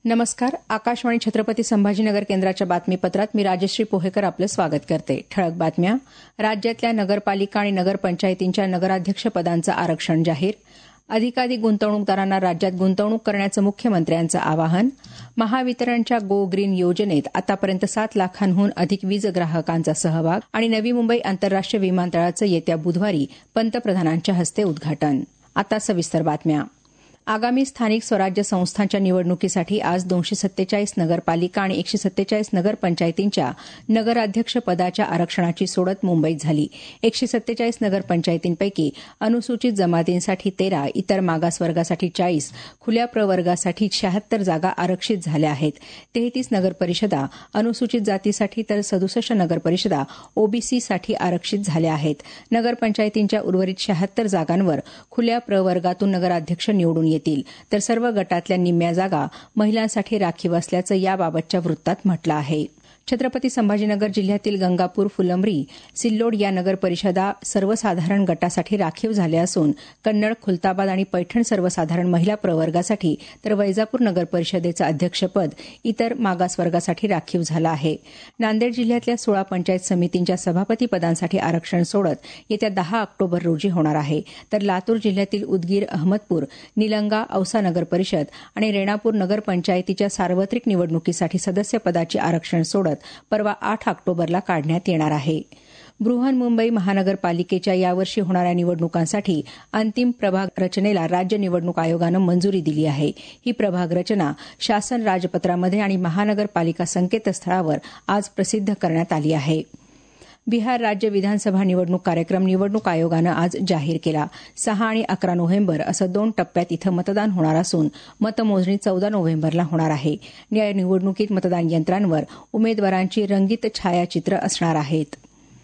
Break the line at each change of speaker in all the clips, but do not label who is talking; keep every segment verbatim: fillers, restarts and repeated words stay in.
नमस्कार. आकाशवाणी छत्रपती संभाजीनगर केंद्राच्या बातमीपत्रात मी राजश्री पोहेकर आपलं स्वागत करते. ठळक बातम्या. राज्यातल्या नगरपालिका आणि नगरपंचायतींच्या नगराध्यक्ष पदांचं आरक्षण जाहीर. अधिकाधिक गुंतवणूकदारांना राज्यात गुंतवणूक करण्याचं मुख्यमंत्र्यांचं आवाहन. महावितरणच्या गो ग्रीन योजनेत आतापर्यंत सात लाखांहून अधिक वीज ग्राहकांचा सहभाग आणि नवी मुंबई आंतरराष्ट्रीय विमानतळाचं येत्या बुधवारी पंतप्रधानांच्या हस्ते उद्घाटन. आता सविस्तर बातम्या. आगामी स्थानिक स्वराज्य संस्थांच्या निवडणुकीसाठी आज दोनशे सत्तेचाळीस नगरपालिका आणि एकशे सत्तेचाळीस नगरपंचायतींच्या नगराध्यक्ष पदाच्या आरक्षणाची सोडत मुंबईत झाली. एकशे सत्तेचाळीस नगरपंचायतींपैकी अनुसूचित जमातींसाठी तेरा, इतर मागासवर्गासाठी चाळीस, खुल्या प्रवर्गासाठी शहात्तर जागा आरक्षित झाल्या आहेत. तेहतीस नगरपरिषदा अनुसूचित जातीसाठी तर सदुसष्ट नगरपरिषदा ओबीसीसाठी आरक्षित झाल्या आहेत. नगरपंचायतींच्या उर्वरित शहात्तर जागांवर खुल्या प्रवर्गातून नगराध्यक्ष निवडून येतील, तर सर्व गटातल्या निम्म्या जागा महिलांसाठी राखीव असल्याचं याबाबतच्या वृत्तात म्हटलं आहे. छत्रपती संभाजीनगर जिल्ह्यातील गंगापूर, फुलंब्री, सिल्लोड या नगरपरिषदा सर्वसाधारण गटासाठी राखीव झाल्या असून कन्नड, खुलताबाद आणि पैठण सर्वसाधारण महिला प्रवर्गासाठी तर वैजापूर नगरपरिषदेचं अध्यक्षपद इतर मागासवर्गासाठी राखीव झालं आहे. नांदेड जिल्ह्यातल्या सोळा पंचायत समितींच्या सभापती पदांसाठी आरक्षण सोडत येत्या दहा ऑक्टोबर रोजी होणार आहे, तर लातूर जिल्ह्यातील उदगीर, अहमदपूर, निलंगा, औसा नगरपरिषद आणि रेणापूर नगरपंचायतीच्या सार्वत्रिक निवडणुकीसाठी सदस्यपदाची आरक्षण सोडत परवा आठ ऑक्टोबरला काढण्यात येणार आहे. बृहन्मुंबई महानगरपालिकेच्या यावर्षी होणाऱ्या निवडणुकांसाठी अंतिम प्रभाग रचनेला राज्य निवडणूक आयोगानं मंजुरी दिली आहे. ही प्रभाग रचना शासन राजपत्रामध्ये आणि महानगरपालिका संकेतस्थळावर आज प्रसिद्ध करण्यात आली आहे. बिहार राज्य विधानसभा निवडणूक कार्यक्रम निवडणूक आयोगानं आज जाहीर केला. सहा आणि अकरा नोव्हेंबर असं दोन टप्प्यात इथं मतदान होणार असून मतमोजणी चौदा नोव्हेंबरला होणार आहे. या निवडणुकीत मतदान यंत्रांवर उमेदवारांची रंगीत छायाचित्र असणार आहेत.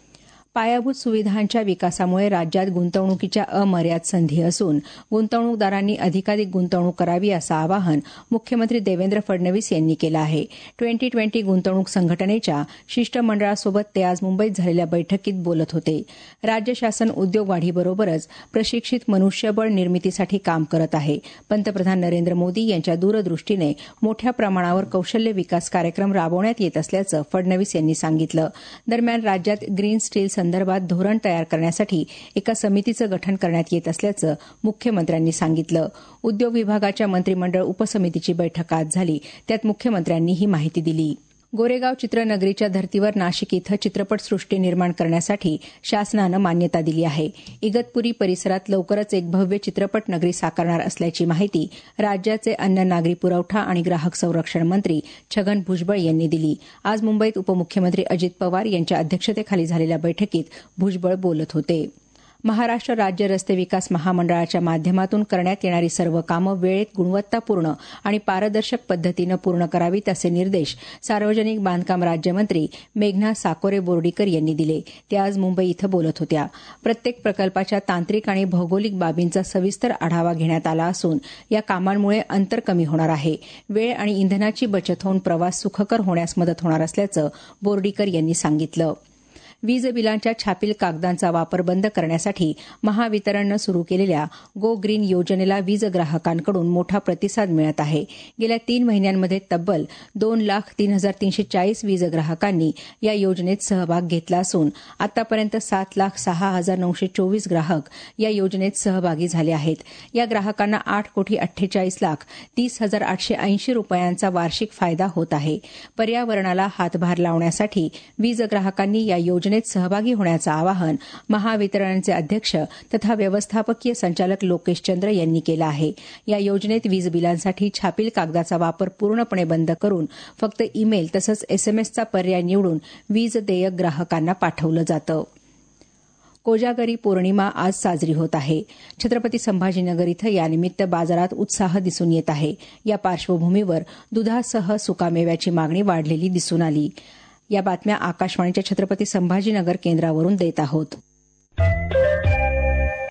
पायाभूत सुविधांच्या विकासामुळे राज्यात गुंतवणुकीच्या अमर्याद संधी असून गुंतवणूकदारांनी अधिकाधिक गुंतवणूक करावी असं आवाहन मुख्यमंत्री देवेंद्र फडणवीस यांनी केलं आहे. ट्वेंटी ट्वेंटी गुंतवणूक संघटनेच्या शिष्टमंडळासोबत ते आज मुंबईत झालेल्या बैठकीत बोलत होते. राज्य शासन उद्योग वाढीबरोबरच प्रशिक्षित मनुष्यबळ निर्मितीसाठी काम करत आहे. पंतप्रधान नरेंद्र मोदी यांच्या दूरदृष्टीने मोठ्या प्रमाणावर कौशल्य विकास कार्यक्रम राबवण्यात येत असल्याचं फडणवीस यांनी सांगितलं. दरम्यान राज्यात ग्रीन स्टील संदर्भात धोरण तयार करण्यासाठी एका समितीचं गठन करण्यात येत असल्याचं मुख्यमंत्र्यांनी सांगितलं. उद्योग विभागाच्या मंत्रिमंडळ उपसमितीची बैठक आज झाली, त्यात मुख्यमंत्र्यांनी ही माहिती दिली. गोरेगाव चित्रनगरीच्या धर्तीवर नाशिक इथं चित्रपटसृष्टी निर्माण करण्यासाठी शासनानं मान्यता दिली आहे. इगतपुरी परिसरात लवकरच एक भव्य चित्रपट नगरी साकारणार असल्याची माहिती राज्याचे अन्न, नागरी पुरवठा आणि ग्राहक संरक्षण मंत्री छगन भुजबळ यांनी दिली. आज मुंबईत उपमुख्यमंत्री अजित पवार यांच्या अध्यक्षतेखाली झालेल्या बैठकीत भुजबळ बोलत होते. महाराष्ट्र राज्य रस्ते विकास महामंडळाच्या माध्यमातून करण्यात येणारी सर्व कामं वेळेत, गुणवत्तापूर्ण आणि पारदर्शक पद्धतीनं पूर्ण करावीत असे निर्देश सार्वजनिक बांधकाम राज्यमंत्री मेघना साकोरे बोर्डीकर यांनी दिले. त्या आज मुंबई इथं बोलत होत्या. प्रत्येक प्रकल्पाच्या तांत्रिक आणि भौगोलिक बाबींचा सविस्तर आढावा घेण्यात आला असून या कामांमुळे अंतर कमी होणार आहे. वेळ आणि इंधनाची बचत होऊन प्रवास सुखकर होण्यास मदत होणार असल्याचं बोर्डीकर यांनी सांगितलं. वीज बिलांच्या छापील कागदांचा वापर बंद करण्यासाठी महावितरणनं सुरू केलेल्या गो ग्रीन योजनेला वीज ग्राहकांकडून मोठा प्रतिसाद मिळत आहे. गेल्या तीन महिन्यांमध्ये तब्बल दोन लाख तीन हजार तीनशे चाळीस वीज ग्राहकांनी या योजनेत सहभाग घेतला असून आतापर्यंत सात लाख सहा हजार नऊशे चोवीस ग्राहक या योजनेत सहभागी झाले आहेत. या ग्राहकांना आठ कोटी अठ्ठेचाळीस लाख तीस हजार आठशे ऐंशी रुपयांचा वार्षिक फायदा होत आहे. पर्यावरणाला हातभार लावण्यासाठी वीज ग्राहकांनी या योजनेत सहभागी होण्याचं आवाहन महावितरणचे अध्यक्ष तथा व्यवस्थापकीय संचालक लोकेश चंद्र यांनी केलं आहे. या योजनेत वीज बिलांसाठी छापील कागदाचा वापर पूर्णपणे बंद करून फक्त ईमेल तसंच एसएमएसचा पर्याय निवडून वीज देयक ग्राहकांना पाठवलं जातं. कोजागरी पौर्णिमा आज साजरी होत आहे. छत्रपती संभाजीनगर इथं यानिमित्त बाजारात उत्साह दिसून येत आहे. या पार्श्वभूमीवर दुधासह सुकामेव्याची मागणी वाढलेली दिसून आली. या बातम्या आकाशवाणीच्या छत्रपती संभाजीनगर केंद्रावरून देत आहोत.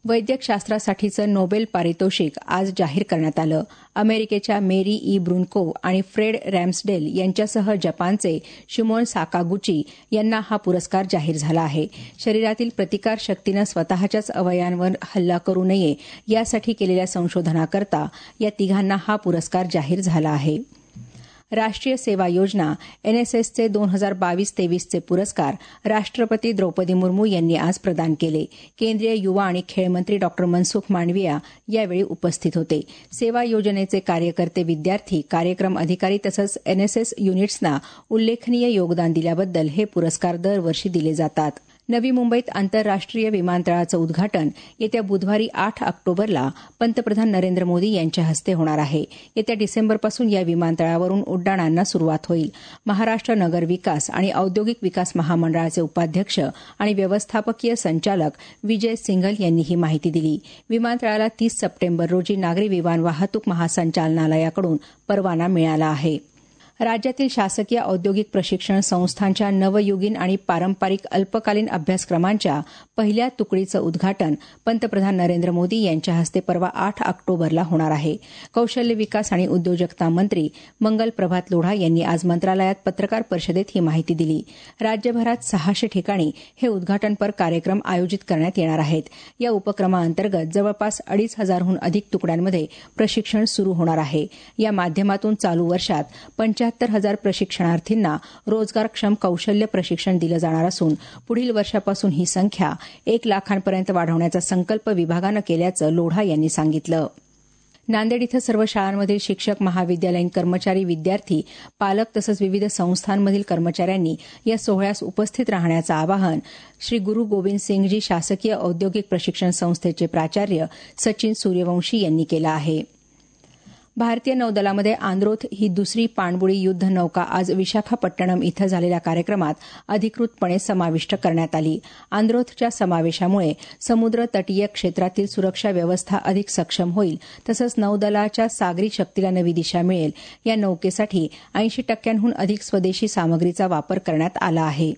वैद्यकशास्त्रासाठीचं नोबेल पारितोषिक आज जाहीर करण्यात आलं. अमेरिकेच्या मेरी ई ब्रुनकोव्ह आणि फ्रेड रॅम्सडेल यांच्यासह जपानचे शिमोन साकागुची यांना हा पुरस्कार जाहीर झाला आहे. शरीरातील प्रतिकार शक्तीनं स्वतःच्याच अवयवांवर हल्ला करू नये यासाठी केलेल्या संशोधनाकरता या तिघांना हा पुरस्कार जाहीर झाला आहे. राष्ट्रीय सेवा योजना एनएसएसचे दोन हजार बावीस तेवीसचे पुरस्कार राष्ट्रपती द्रौपदी मुर्मू यांनी आज प्रदान केले. केंद्रीय युवा आणि खेळ मंत्री डॉ मनसुख मांडविया यावेळी उपस्थित होते. सेवा योजनेचे कार्यकर्ते, विद्यार्थी, कार्यक्रम अधिकारी तसंच एनएसएस युनिट्सना उल्लेखनीय योगदान दिल्याबद्दल हे पुरस्कार दरवर्षी दिले जातात. नवी मुंबईत आंतरराष्ट्रीय विमानतळाचं उद्घाटन येत्या बुधवारी आठ ऑक्टोबरला पंतप्रधान नरेंद्र मोदी यांच्या हस्ते होणार आहे. येत्या डिसेंबरपासून या विमानतळावरून उड्डाणांना सुरुवात होईल. महाराष्ट्र नगर विकास आणि औद्योगिक विकास महामंडळाचे उपाध्यक्ष आणि व्यवस्थापकीय संचालक विजय सिंघल यांनी ही माहिती दिली. विमानतळाला तीस सप्टेंबर रोजी नागरी विमान वाहतूक महासंचालनालयाकडून परवाना मिळाला आहे. राज्यातील शासकीय औद्योगिक प्रशिक्षण संस्थांच्या नवयुगीन आणि पारंपरिक अल्पकालीन अभ्यासक्रमांच्या पहिल्या तुकडीचं उद्घाटन पंतप्रधान नरेंद्र मोदी यांच्या हस्ते परवा आठ ऑक्टोबरला होणार आहे. कौशल्य विकास आणि उद्योजकता मंत्री मंगल प्रभात लोढा यांनी आज मंत्रालयात पत्रकार परिषदेत ही माहिती दिली. राज्यभरात सहाशे ठिकाणी हे उद्घाटनपर कार्यक्रम आयोजित करण्यात येणार आहेत. या उपक्रमाअंतर्गत जवळपास अडीच हजारहून अधिक तुकड्यांमध्ये प्रशिक्षण सुरू होणार आहे. या माध्यमातून चालू वर्षात पंच्याहत्तर हजार प्रशिक्षणार्थींना रोजगारक्षम कौशल्य प्रशिक्षण दिलं जाणार असून पुढील वर्षापासून ही संख्या एक लाखांपर्यंत वाढवण्याचा संकल्प विभागानं केल्याचं लोढा यांनी सांगितलं. नांदेड इथं सर्व शाळांमधील शिक्षक, महाविद्यालयीन कर्मचारी, विद्यार्थी, पालक तसंच विविध संस्थांमधील कर्मचाऱ्यांनी या सोहळ्यास उपस्थित राहण्याचं आवाहन श्री गुरु गोविंद सिंगजी शासकीय औद्योगिक प्रशिक्षण संस्थेचे प्राचार्य सचिन सूर्यवंशी यांनी केलं आहे. भारतीय नौदलामध्ये आंद्रोथ ही दुसरी पाणबुडी युद्ध नौका आज विशाखापट्टणम इथं झालेल्या कार्यक्रमात अधिकृतपणे समाविष्ट करण्यात आली. आंद्रोथच्या समावेशामुळे समुद्र तटीय क्षेत्रातील सुरक्षा व्यवस्था अधिक सक्षम होईल तसंच नौदलाच्या सागरी शक्तीला नवी दिशा मिळेल. या नौकेसाठी ऐंशी टक्क्यांहून अधिक स्वदेशी सामग्रीचा वापर करण्यात आला आहे.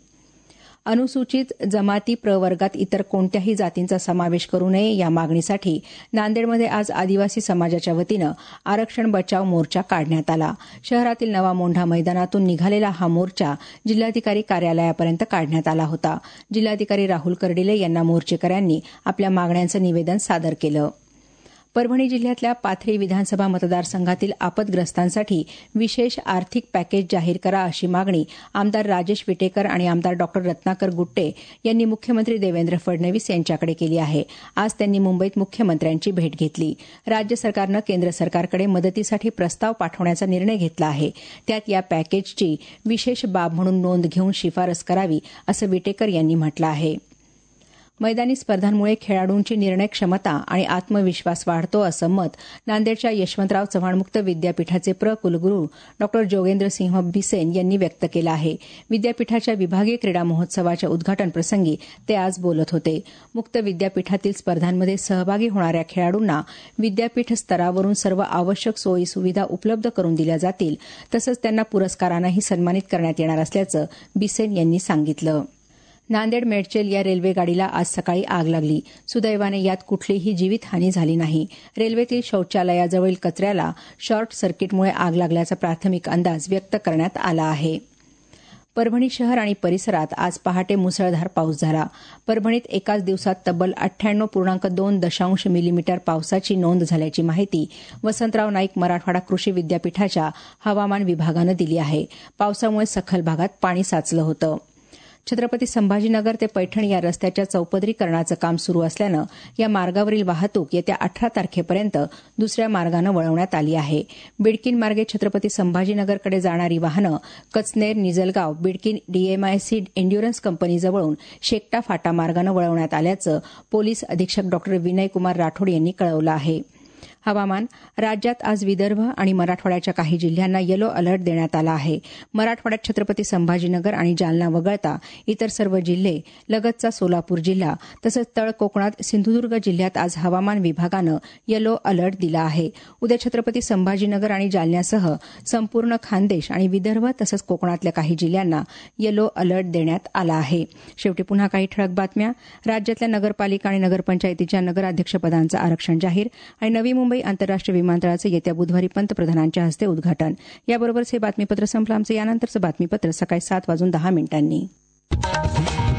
अनुसूचित जमाती प्रवर्गात इतर कोणत्याही जातींचा समावेश करू नये या मागणीसाठी नांदेडमध्ये आज आदिवासी समाजाच्या वतीनं आरक्षण बचाव मोर्चा काढण्यात आला. शहरातील नवा मोंढा मैदानातून निघालेला हा मोर्चा जिल्हाधिकारी कार्यालयापर्यंत काढण्यात आला होता. जिल्हाधिकारी राहुल कर्डिले यांना मोर्चेकऱ्यांनी आपल्या मागण्यांचं निवेदन सादर केलं. परभणी जिल्ह्यातल्या पाथरी विधानसभा मतदारसंघातील आपदग्रस्तांसाठी विशेष आर्थिक पॅकेज जाहीर करा अशी मागणी आमदार राजेश विटेकर आणि आमदार डॉ रत्नाकर गुट्टे यांनी मुख्यमंत्री देवेंद्र फडणवीस यांच्याकडे केली आहे. आज त्यांनी मुंबईत मुख्यमंत्र्यांची भेट घेतली. राज्य सरकारनं केंद्र सरकारकडे मदतीसाठी प्रस्ताव पाठवण्याचा निर्णय घेतला आहे. त्यात या पॅकेजची विशेष बाब म्हणून नोंद घेऊन शिफारस करावी असं विटेकर यांनी म्हटलं आहे. मैदानी स्पर्धांमुळे खेळाडूंची निर्णय क्षमता आणि आत्मविश्वास वाढतो असं मत नांदेडच्या यशवंतराव चव्हाण मुक्त विद्यापीठाचे प्र कुलगुरू डॉ जोगेंद्र सिंह बिसेन यांनी व्यक्त केलं आहे. विद्यापीठाच्या विभागीय क्रीडा महोत्सवाच्या उद्घाटनप्रसंगी ते आज बोलत होते. मुक्त विद्यापीठातील स्पर्धांमध्ये सहभागी होणाऱ्या खेळाडूंना विद्यापीठ स्तरावरून सर्व आवश्यक सोयी सुविधा उपलब्ध करून दिल्या जातील तसंच त्यांना पुरस्कारानंही सन्मानित करण्यात येणार असल्याचं बिसेन यांनी सांगितलं. नांदेड मेडचेल या रेल्वे गाडीला आज सकाळी आग लागली. सुदैवाने यात कुठलीही जीवितहानी झाली नाही. रेल्वेतील शौचालयाजवळील कचऱ्याला शॉर्ट सर्किटमुळे आग लागल्याचा प्राथमिक अंदाज व्यक्त करण्यात आला आहे. परभणी शहर आणि परिसरात आज पहाटे मुसळधार पाऊस झाला. परभणीत एकाच दिवसात तब्बल अठ्ठ्याण्णव पूर्णांक दोन दशांश मिलीमीटर पावसाची नोंद झाल्याची माहिती वसंतराव नाईक मराठवाडा कृषी विद्यापीठाच्या हवामान विभागानं दिली आहे. पावसामुळे सखल भागात पाणी साचलं होतं. छत्रपती संभाजीनगर ते पैठण या रस्त्याच्या चौपदरीकरणाचं काम सुरू असल्यानं या मार्गावरील वाहतूक येत्या अठरा तारखेपर्यंत दुसऱ्या मार्गानं वळवण्यात आली आहे. बिडकीन मार्गे छत्रपती संभाजीनगरकडे जाणारी वाहनं कचनेर, निजलगाव, बिडकीन डीएमआयसी एन्ड्युरन्स कंपनीजवळून शेकटा फाटा मार्गानं वळवण्यात आल्याचं पोलीस अधीक्षक डॉ विनयकुमार राठोड यांनी कळवलं आहे. हवामान. राज्यात आज विदर्भ आणि मराठवाड्याच्या काही जिल्ह्यांना येलो अलर्ट देण्यात आला आहे. मराठवाड्यात छत्रपती संभाजीनगर आणि जालना वगळता इतर सर्व जिल्हे, लगतचा सोलापूर जिल्हा तसंच तळ कोकणात सिंधुदुर्ग जिल्ह्यात आज हवामान विभागानं येलो अलर्ट दिला आहे. उद्या छत्रपती संभाजीनगर आणि जालन्यासह संपूर्ण खानदेश आणि विदर्भ तसंच कोकणातल्या काही जिल्ह्यांना येलो अलर्ट देण्यात आला आहे. शेवटी पुन्हा काही ठळक बातम्या. राज्यातल्या नगरपालिका आणि नगरपंचायतीच्या नगराध्यक्षपदांचं आरक्षण जाहीर आणि नवी मुंबई आंतरराष्ट्रीय विमानतळाचं येत्या बुधवारी पंतप्रधानांच्या हस्ते उद्घाटन. याबरोबरच हे बातमीपत्र संपलं. आमचं यानंतरचं बातमीपत्र सकाळी सात वाजून दहा मिनिटांनी.